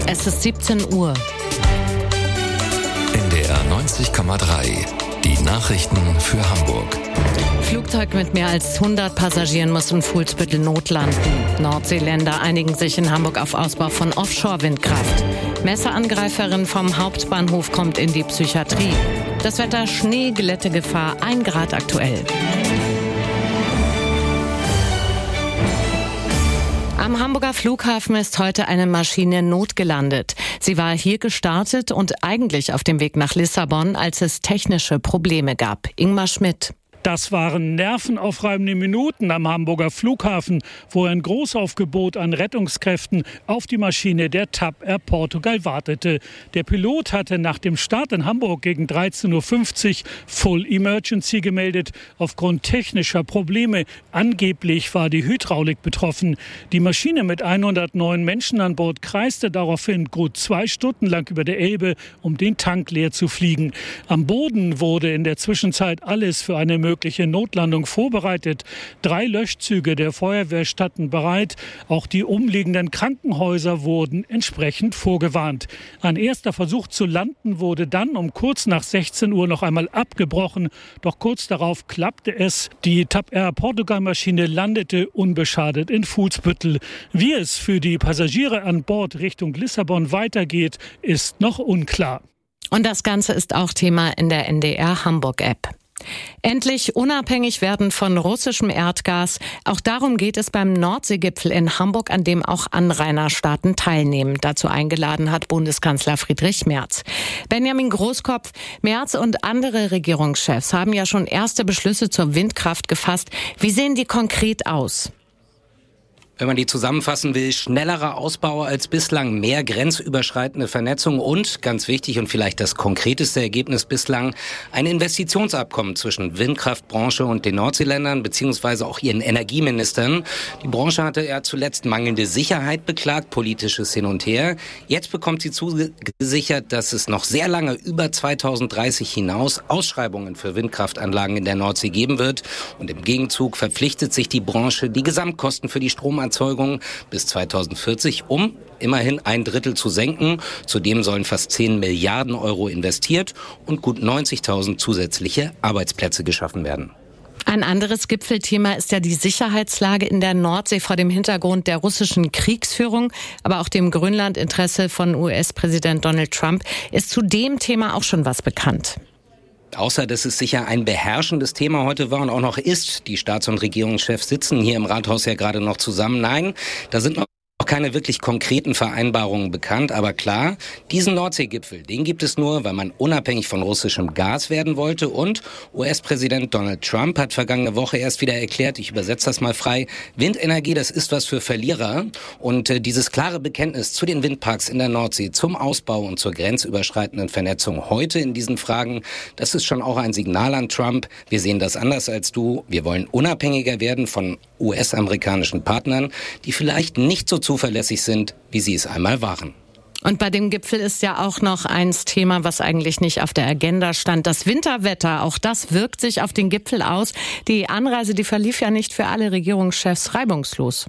Es ist 17 Uhr. NDR 90,3. Die Nachrichten für Hamburg. Flugzeug mit mehr als 100 Passagieren muss in Fuhlsbüttel notlanden. Nordseeländer einigen sich in Hamburg auf Ausbau von Offshore-Windkraft. Messerangreiferin vom Hauptbahnhof kommt in die Psychiatrie. Das Wetter: Schnee, Glättegefahr, 1 Grad aktuell. Am Hamburger Flughafen ist heute eine Maschine notgelandet. Sie war hier gestartet und eigentlich auf dem Weg nach Lissabon, als es technische Probleme gab. Ingmar Schmidt. Das waren nervenaufreibende Minuten am Hamburger Flughafen, wo ein Großaufgebot an Rettungskräften auf die Maschine der TAP Air Portugal wartete. Der Pilot hatte nach dem Start in Hamburg gegen 13.50 Uhr Full Emergency gemeldet, aufgrund technischer Probleme. Angeblich war die Hydraulik betroffen. Die Maschine mit 109 Menschen an Bord kreiste daraufhin gut 2 Stunden lang über der Elbe, um den Tank leer zu fliegen. Am Boden wurde in der Zwischenzeit alles für eine mögliche Notlandung vorbereitet. 3 Löschzüge der Feuerwehr standen bereit. Auch die umliegenden Krankenhäuser wurden entsprechend vorgewarnt. Ein erster Versuch zu landen wurde dann um kurz nach 16 Uhr noch einmal abgebrochen. Doch kurz darauf klappte es. Die TAP Air Portugal Maschine landete unbeschadet in Fuhlsbüttel. Wie es für die Passagiere an Bord Richtung Lissabon weitergeht, ist noch unklar. Und das Ganze ist auch Thema in der NDR Hamburg App. Endlich unabhängig werden von russischem Erdgas. Auch darum geht es beim Nordseegipfel in Hamburg, an dem auch Anrainerstaaten teilnehmen. Dazu eingeladen hat Bundeskanzler Friedrich Merz. Benjamin Großkopf, Merz und andere Regierungschefs haben ja schon erste Beschlüsse zur Windkraft gefasst. Wie sehen die konkret aus? Wenn man die zusammenfassen will: schnellerer Ausbau als bislang, mehr grenzüberschreitende Vernetzung und, ganz wichtig und vielleicht das konkreteste Ergebnis bislang, ein Investitionsabkommen zwischen Windkraftbranche und den Nordseeländern beziehungsweise auch ihren Energieministern. Die Branche hatte ja zuletzt mangelnde Sicherheit beklagt, politisches Hin und Her. Jetzt bekommt sie zugesichert, dass es noch sehr lange, über 2030 hinaus, Ausschreibungen für Windkraftanlagen in der Nordsee geben wird. Und im Gegenzug verpflichtet sich die Branche, die Gesamtkosten für die Stromerzeugung bis 2040 um immerhin 1/3 zu senken. Zudem sollen fast 10 Milliarden Euro investiert und gut 90.000 zusätzliche Arbeitsplätze geschaffen werden. Ein anderes Gipfelthema ist ja die Sicherheitslage in der Nordsee vor dem Hintergrund der russischen Kriegsführung, aber auch dem Grönlandinteresse von US-Präsident Donald Trump. Ist zu dem Thema auch schon was bekannt? Außer dass es sicher ein beherrschendes Thema heute war und auch noch ist. Die Staats- und Regierungschefs sitzen hier im Rathaus ja gerade noch zusammen. Nein, da sind noch keine wirklich konkreten Vereinbarungen bekannt. Aber klar, diesen Nordseegipfel, den gibt es nur, weil man unabhängig von russischem Gas werden wollte. Und US-Präsident Donald Trump hat vergangene Woche erst wieder erklärt, ich übersetze das mal frei: Windenergie, das ist was für Verlierer. Und dieses klare Bekenntnis zu den Windparks in der Nordsee, zum Ausbau und zur grenzüberschreitenden Vernetzung heute in diesen Fragen, das ist schon auch ein Signal an Trump: Wir sehen das anders als du. Wir wollen unabhängiger werden von US-amerikanischen Partnern, die vielleicht nicht so zuverlässig sind, wie sie es einmal waren. Und bei dem Gipfel ist ja auch noch eins Thema, was eigentlich nicht auf der Agenda stand: das Winterwetter. Auch das wirkt sich auf den Gipfel aus. Die Anreise, die verlief ja nicht für alle Regierungschefs reibungslos.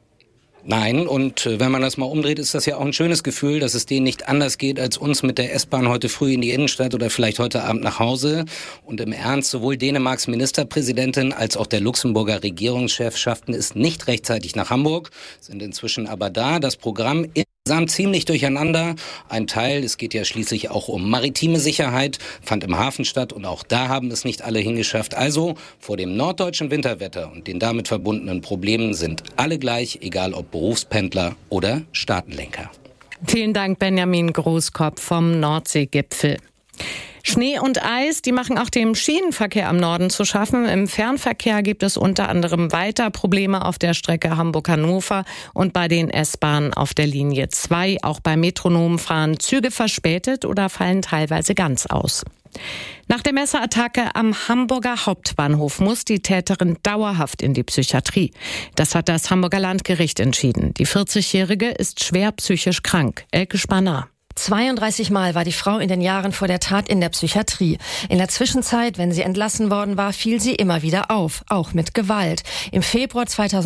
Nein, und wenn man das mal umdreht, ist das ja auch ein schönes Gefühl, dass es denen nicht anders geht als uns mit der S-Bahn heute früh in die Innenstadt oder vielleicht heute Abend nach Hause. Und im Ernst, sowohl Dänemarks Ministerpräsidentin als auch der Luxemburger Regierungschef schafften es nicht rechtzeitig nach Hamburg, sind inzwischen aber da. Das Programm insgesamt ziemlich durcheinander. Ein Teil, es geht ja schließlich auch um maritime Sicherheit, fand im Hafen statt und auch da haben es nicht alle hingeschafft. Also vor dem norddeutschen Winterwetter und den damit verbundenen Problemen sind alle gleich, egal ob Berufspendler oder Staatenlenker. Vielen Dank, Benjamin Großkopf vom Nordseegipfel. Schnee und Eis, die machen auch dem Schienenverkehr am Norden zu schaffen. Im Fernverkehr gibt es unter anderem weiter Probleme auf der Strecke Hamburg-Hannover und bei den S-Bahnen auf der Linie 2. Auch bei Metronom fahren Züge verspätet oder fallen teilweise ganz aus. Nach der Messerattacke am Hamburger Hauptbahnhof muss die Täterin dauerhaft in die Psychiatrie. Das hat das Hamburger Landgericht entschieden. Die 40-Jährige ist schwer psychisch krank. Elke Spanner. 32 Mal war die Frau in den Jahren vor der Tat in der Psychiatrie. In der Zwischenzeit, wenn sie entlassen worden war, fiel sie immer wieder auf, auch mit Gewalt. Im Februar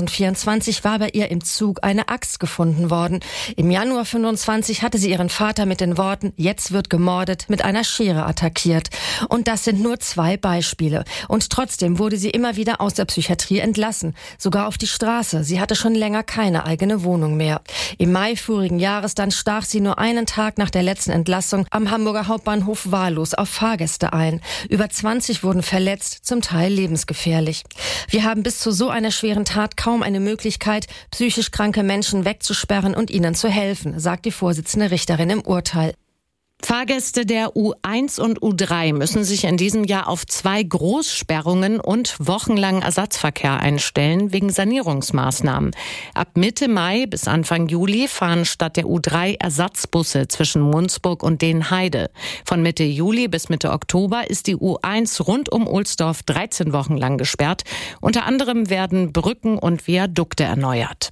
2024 war bei ihr im Zug eine Axt gefunden worden. Im Januar 25 hatte sie ihren Vater mit den Worten „Jetzt wird gemordet" mit einer Schere attackiert. Und das sind nur 2 Beispiele. Und trotzdem wurde sie immer wieder aus der Psychiatrie entlassen, sogar auf die Straße. Sie hatte schon länger keine eigene Wohnung mehr. Im Mai vorigen Jahres dann stach sie nur einen Tag nach der letzten Entlassung am Hamburger Hauptbahnhof wahllos auf Fahrgäste ein. Über 20 wurden verletzt, zum Teil lebensgefährlich. Wir haben bis zu so einer schweren Tat kaum eine Möglichkeit, psychisch kranke Menschen wegzusperren und ihnen zu helfen, sagt die Vorsitzende Richterin im Urteil. Fahrgäste der U1 und U3 müssen sich in diesem Jahr auf 2 Großsperrungen und wochenlangen Ersatzverkehr einstellen wegen Sanierungsmaßnahmen. Ab Mitte Mai bis Anfang Juli fahren statt der U3 Ersatzbusse zwischen Munzburg und Dänheide. Von Mitte Juli bis Mitte Oktober ist die U1 rund um Ohlsdorf 13 Wochen lang gesperrt. Unter anderem werden Brücken und Viadukte erneuert.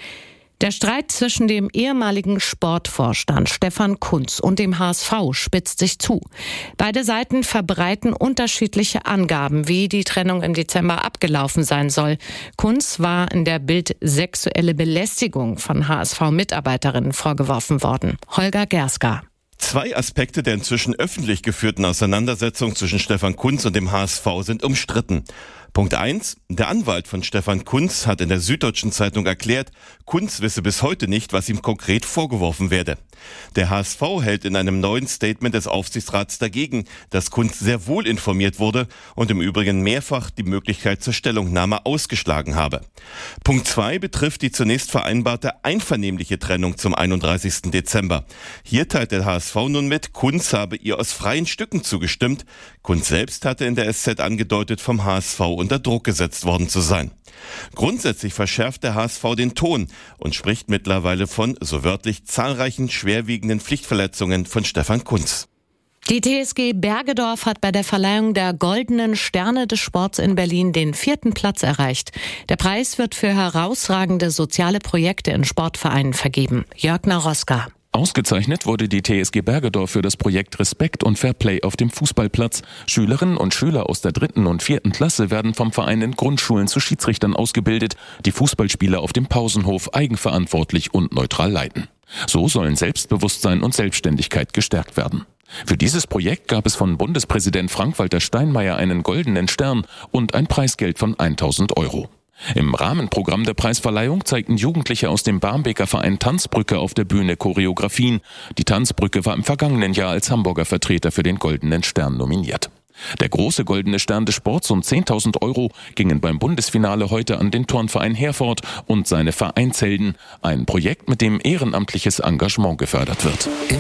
Der Streit zwischen dem ehemaligen Sportvorstand Stefan Kuntz und dem HSV spitzt sich zu. Beide Seiten verbreiten unterschiedliche Angaben, wie die Trennung im Dezember abgelaufen sein soll. Kuntz war in der Bild sexuelle Belästigung von HSV-Mitarbeiterinnen vorgeworfen worden. Holger Gerska. 2 Aspekte der inzwischen öffentlich geführten Auseinandersetzung zwischen Stefan Kuntz und dem HSV sind umstritten. Punkt 1. Der Anwalt von Stefan Kuntz hat in der Süddeutschen Zeitung erklärt, Kuntz wisse bis heute nicht, was ihm konkret vorgeworfen werde. Der HSV hält in einem neuen Statement des Aufsichtsrats dagegen, dass Kuntz sehr wohl informiert wurde und im Übrigen mehrfach die Möglichkeit zur Stellungnahme ausgeschlagen habe. Punkt 2 betrifft die zunächst vereinbarte einvernehmliche Trennung zum 31. Dezember. Hier teilt der HSV nun mit, Kuntz habe ihr aus freien Stücken zugestimmt. Kuntz selbst hatte in der SZ angedeutet, vom HSV unter Druck gesetzt worden zu sein. Grundsätzlich verschärft der HSV den Ton und spricht mittlerweile von, so wörtlich, zahlreichen schwerwiegenden Pflichtverletzungen von Stefan Kuntz. Die TSG Bergedorf hat bei der Verleihung der Goldenen Sterne des Sports in Berlin den 4. Platz erreicht. Der Preis wird für herausragende soziale Projekte in Sportvereinen vergeben. Jörg Naroska. Ausgezeichnet wurde die TSG Bergedorf für das Projekt Respekt und Fairplay auf dem Fußballplatz. Schülerinnen und Schüler aus der 3. und 4. Klasse werden vom Verein in Grundschulen zu Schiedsrichtern ausgebildet, die Fußballspiele auf dem Pausenhof eigenverantwortlich und neutral leiten. So sollen Selbstbewusstsein und Selbstständigkeit gestärkt werden. Für dieses Projekt gab es von Bundespräsident Frank-Walter Steinmeier einen goldenen Stern und ein Preisgeld von 1.000 €. Im Rahmenprogramm der Preisverleihung zeigten Jugendliche aus dem Barmbeker Verein Tanzbrücke auf der Bühne Choreografien. Die Tanzbrücke war im vergangenen Jahr als Hamburger Vertreter für den Goldenen Stern nominiert. Der große Goldene Stern des Sports und 10.000 € gingen beim Bundesfinale heute an den Turnverein Herford und seine Vereinshelden. Ein Projekt, mit dem ehrenamtliches Engagement gefördert wird.